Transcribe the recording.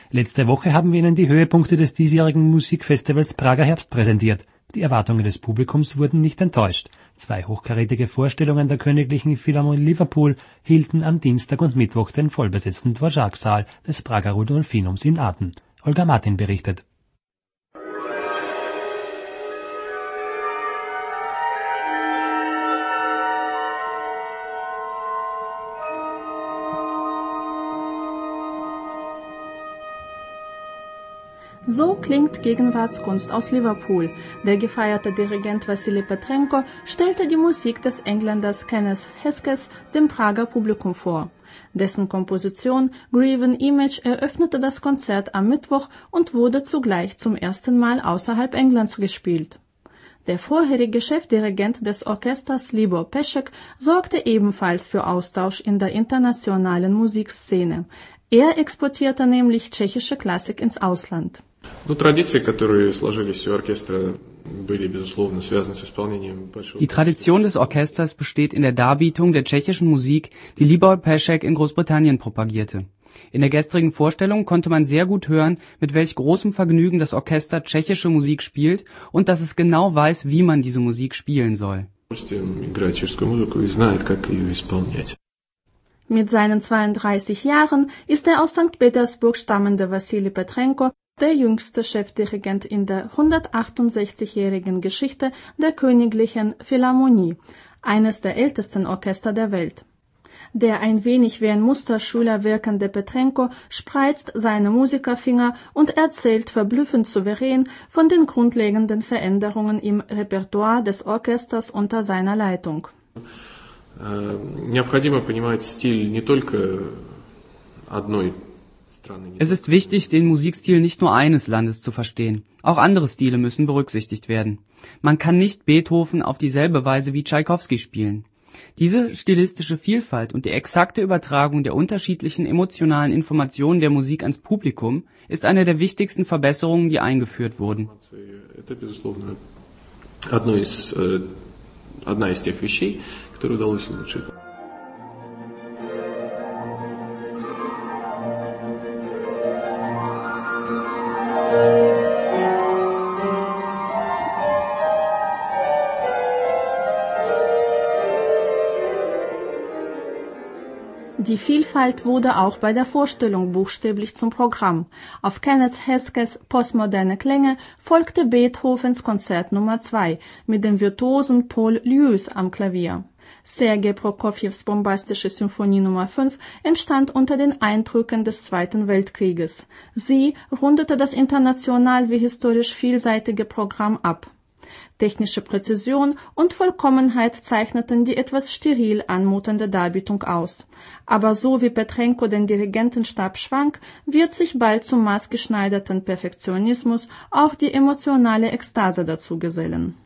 Letzte Woche haben wir Ihnen die Höhepunkte des diesjährigen Musikfestivals Prager Herbst präsentiert. Die Erwartungen des Publikums wurden nicht enttäuscht. 2 hochkarätige Vorstellungen der Königlichen Philharmonie Liverpool hielten am Dienstag und Mittwoch den vollbesetzten Dvořák-Saal des Prager Rudolfinums in Atem. Olga Martin berichtet. So klingt Gegenwartskunst aus Liverpool. Der gefeierte Dirigent Wassily Petrenko stellte die Musik des Engländers Kenneth Hesketh dem Prager Publikum vor. Dessen Komposition Graven Image eröffnete das Konzert am Mittwoch und wurde zugleich zum ersten Mal außerhalb Englands gespielt. Der vorherige Chefdirigent des Orchesters Libor Peschek sorgte ebenfalls für Austausch in der internationalen Musikszene. Er exportierte nämlich tschechische Klassik ins Ausland. Die Tradition des Orchesters besteht in der Darbietung der tschechischen Musik, die Libor Peschek in Großbritannien propagierte. In der gestrigen Vorstellung konnte man sehr gut hören, mit welch großem Vergnügen das Orchester tschechische Musik spielt und dass es genau weiß, wie man diese Musik spielen soll. Mit seinen 32 Jahren ist der aus St. Petersburg stammende Wassily Petrenko der jüngste Chefdirigent in der 168-jährigen Geschichte der Königlichen Philharmonie, eines der ältesten Orchester der Welt. Der ein wenig wie ein Musterschüler wirkende Petrenko spreizt seine Musikerfinger und erzählt verblüffend souverän von den grundlegenden Veränderungen im Repertoire des Orchesters unter seiner Leitung. Es ist wichtig, den Musikstil nicht nur eines Landes zu verstehen. Auch andere Stile müssen berücksichtigt werden. Man kann nicht Beethoven auf dieselbe Weise wie Tschaikowski spielen. Diese stilistische Vielfalt und die exakte Übertragung der unterschiedlichen emotionalen Informationen der Musik ans Publikum ist eine der wichtigsten Verbesserungen, die eingeführt wurden. Die Vielfalt wurde auch bei der Vorstellung buchstäblich zum Programm. Auf Kenneth Heskeths Postmoderne Klänge folgte Beethovens Konzert Nummer 2 mit dem Virtuosen Paul Lewis am Klavier. Sergei Prokofjews bombastische Symphonie Nummer 5 entstand unter den Eindrücken des Zweiten Weltkrieges. Sie rundete das international wie historisch vielseitige Programm ab. Technische Präzision und Vollkommenheit zeichneten die etwas steril anmutende Darbietung aus. Aber so wie Petrenko den Dirigentenstab schwang, wird sich bald zum maßgeschneiderten Perfektionismus auch die emotionale Ekstase dazu gesellen.